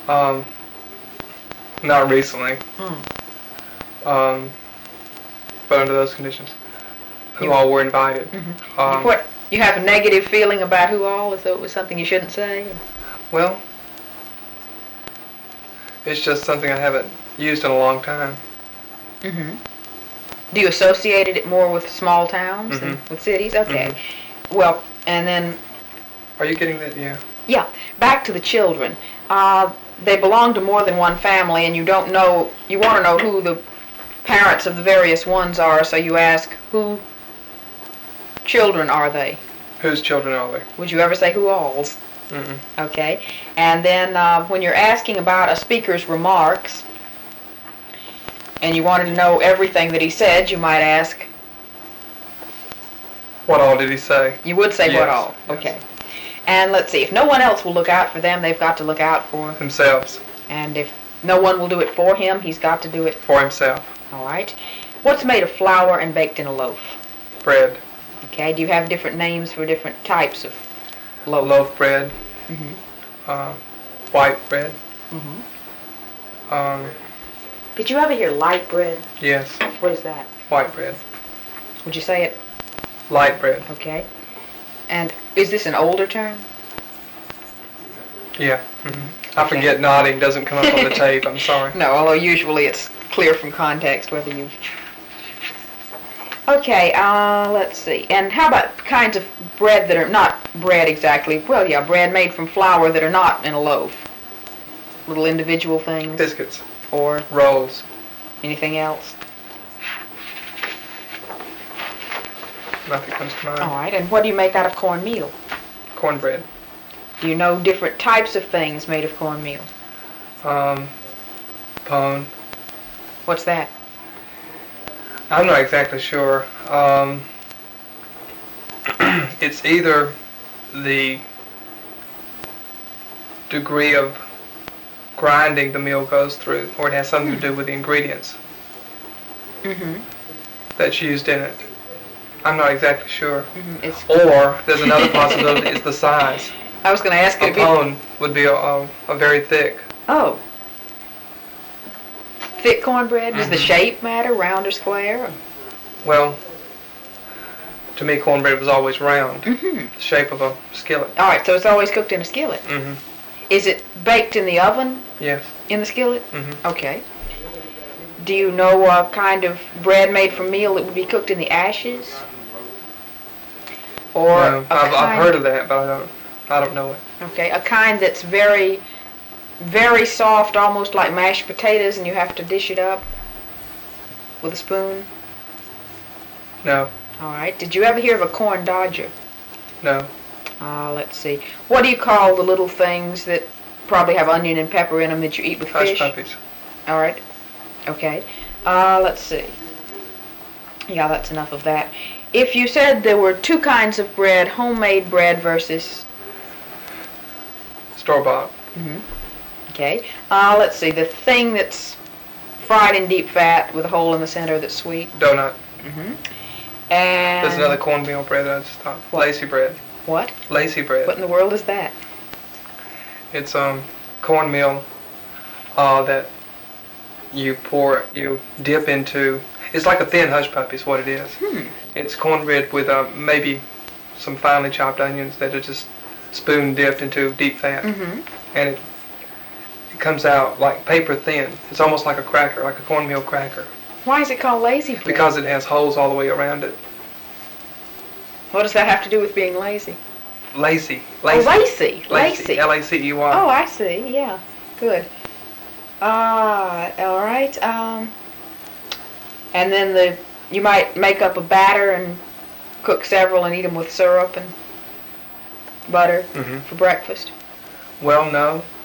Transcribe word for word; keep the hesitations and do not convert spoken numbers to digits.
Um, not recently. Hmm. Um, but under those conditions, who You- all were invited. Mm-hmm. Um, What, you have a negative feeling about who all, as though it was something you shouldn't say? well, it's just something I haven't used in a long time. Mm-hmm. Do you associate it more with small towns than Mhm. with cities? Okay. Well, and then, Are you getting that? Yeah. yeah, back to the children. Uh, they belong to more than one family, and you don't know, you want to know who the parents of the various ones are, so you ask, who children are they? Whose children are they? Would you ever say who all's? Mm-mm. Okay. And then uh, when you're asking about a speaker's remarks, and you wanted to know everything that he said, you might ask, What all did he say? you would say Yes, what all? yes. Okay. And let's see, if no one else will look out for them, they've got to look out for. Themselves. And if no one will do it for him, he's got to do it. For himself. All right. What's made of flour and baked in a loaf? Bread. Okay. Do you have different names for different types of loaf? Loaf bread. Mhm. Uh, white bread. Mhm. Um, Did you ever hear light bread? yes. What is that? White bread. Would you say it? Light bread. Okay. And is this an older term? Yeah. hmm I forget nodding doesn't come up on the tape. I'm sorry. No, although usually it's clear from context whether you... Okay, uh, let's see. And how about kinds of bread that are not bread exactly? Well, yeah, bread made from flour that are not in a loaf. Little individual things. Biscuits. Or Rolls. anything else? Nothing comes to mind. All right, and what do you make out of cornmeal? Cornbread. Do you know different types of things made of cornmeal? Um, pone. What's that? I'm not exactly sure. Um, it's either the degree of grinding the meal goes through, or it has something to do with the ingredients Mm-hmm. that's used in it. I'm not exactly sure. Mm-hmm. It's, Or there's another possibility, it's the size. I was going to ask you A to be... pone would be a, a, a very thick. Oh. Thick cornbread? Does the Mhm. shape matter, round or square? Well, to me cornbread was always round, Mm-hmm. the shape of a skillet. All right, so it's always cooked in a skillet. hmm Is it baked in the oven Yes. in the skillet? hmm Okay. Do you know a kind of bread made from meal that would be cooked in the ashes? Or No, a I've, kind, I've heard of that, but I don't. I don't know it. Okay, a kind that's very, very soft, almost like mashed potatoes, and you have to dish it up with a spoon. No, All right. Did you ever hear of a corn dodger? no. Uh, let's see. What do you call the little things that probably have onion and pepper in them that you eat with Hush fish? puppies. All right. Okay. Uh, let's see. Yeah, that's enough of that. If you said there were two kinds of bread, homemade bread versus... Store bought. Mm-hmm. Okay. Uh, let's see. The thing that's fried in deep fat with a hole in the center that's sweet. Donut. Mm-hmm. And... There's another cornmeal bread that I just thought. What? Lacy bread. What? Lacy bread. What in the world is that? It's um cornmeal uh, that you pour, you dip into. It's like a thin hush puppy is what it is. Hmm. It's cornbread with uh, maybe some finely chopped onions that are just spoon dipped into deep fat. Mm-hmm. And it, it comes out like paper thin. It's almost like a cracker, like a cornmeal cracker, Why is it called lazy bread? because it has holes all the way around it. What does that have to do with being lazy? Lacy. Oh, Lacy. lacy. Lacy. L A C E Y. Oh, I see. Yeah. Good. Ah, all right. Um, and then the you might make up a batter and cook several and eat them with syrup and butter hmm for breakfast. Well, no.